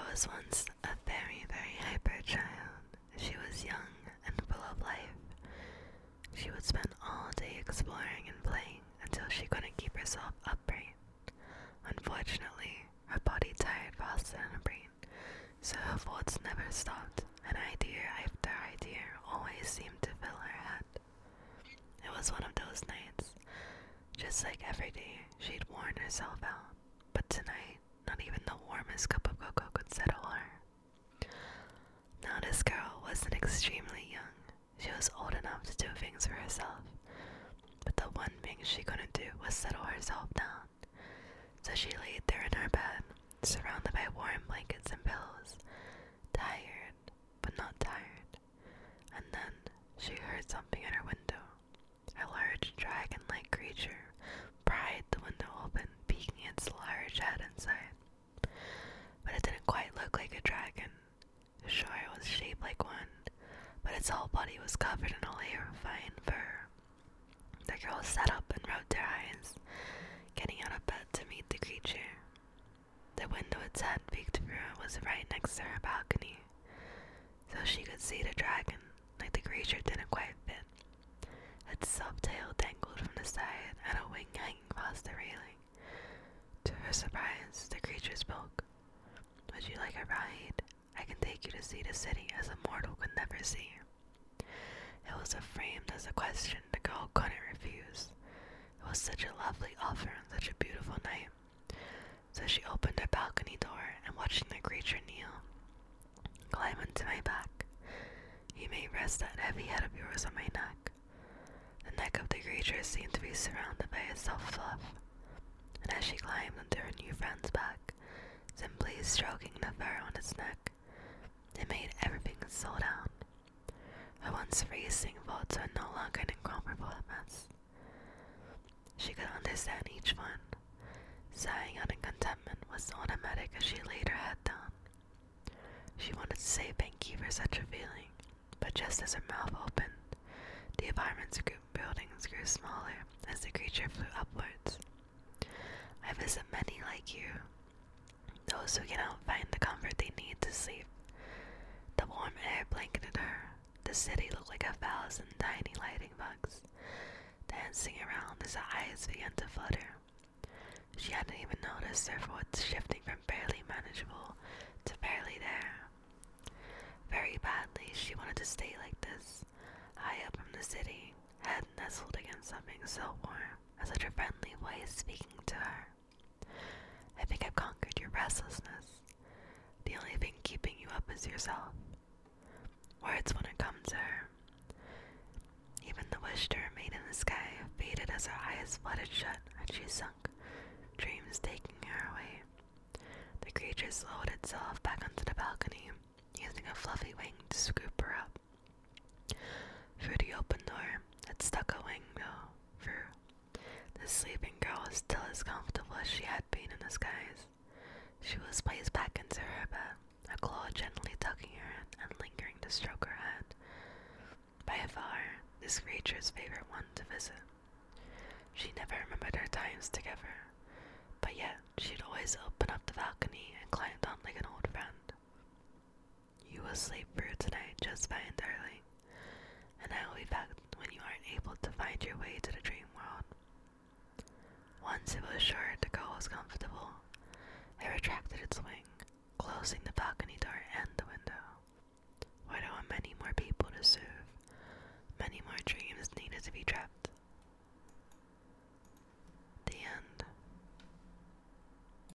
was once a very, very hyper child. She was young and full of life. She would spend all day exploring and playing until she couldn't keep herself upright. Unfortunately, her body tired faster than her brain, so her thoughts never stopped, and idea after idea always seemed to fill her head. It was one of those nights. Just like every day, she'd worn herself out, but tonight, not even the warmest cup of cocoa could settle her. Now this girl wasn't extremely young. She was old enough to do things for herself, but the one thing she couldn't do was settle herself down. So she laid there in her bed, surrounded by warm blankets and pillows, tired, but not tired. And then she heard something in her window. A large dragon-like creature pried the window open, peeking its large head inside. But it didn't quite look like a dragon. Sure, it was shaped like one, but its whole body was covered in a layer of fine fur. The girl sat up and rubbed her eyes, getting out of bed to meet the creature. The window its head peeked through was right next to her balcony, so she could see the dragon, like the creature didn't quite fit. Its subtail dangled from the side and a wing hanging past the railing. To her surprise, the creature spoke. "Would you like a ride? I can take you to see the city as a mortal could never see." It was framed as a question the girl couldn't refuse. It was such a lovely offer on such a beautiful night. So she opened her balcony door and watching the creature kneel. "Climb into my back. You may rest that heavy head of yours on my neck." The neck of the creature seemed to be surrounded by a soft fluff, and as she climbed onto her new friend's back, simply stroking the fur on its neck, it made everything slow down. Her once racing thoughts were no longer an incomparable mess. She could understand each one. Sighing out in contentment was automatic as she laid her head down. She wanted to say thank you for such a feeling, but just as her mouth opened, the apartment buildings grew smaller as the creature flew upwards. "I visit many like you, those who cannot find the comfort they need to sleep." The warm air blanketed her. The city looked like 1,000 tiny lighting bugs, dancing around as her eyes began to flutter. She hadn't even noticed her thoughts shifting from barely manageable to barely there. Very badly, she wanted to stay like this, high up from the city, head nestled against something so warm, and such a friendly voice speaking to her. "I think I've conquered your restlessness. The only thing keeping you up is yourself." Words wouldn't come to her. Even the wish to remain in the sky faded as her eyes fluttered shut and she sunk, dreams taking her away. The creature slowed itself back onto the balcony, using a fluffy wing to scoop her up. Through the open door, it stuck a wing though, through. The sleeping girl was still as comfortable as she had been in the skies. She was placed back into her bed, a claw gently tugging her in and lingering to stroke her head. By far, this creature's favorite one to visit. She never remembered her times together, but yet she'd always open up the balcony and climbed on like an old friend. "You will sleep through tonight just fine, darling, and I will be back when you aren't able to find your way to the dream world." Once it was sure the girl was comfortable, it retracted its wing, closing the balcony door and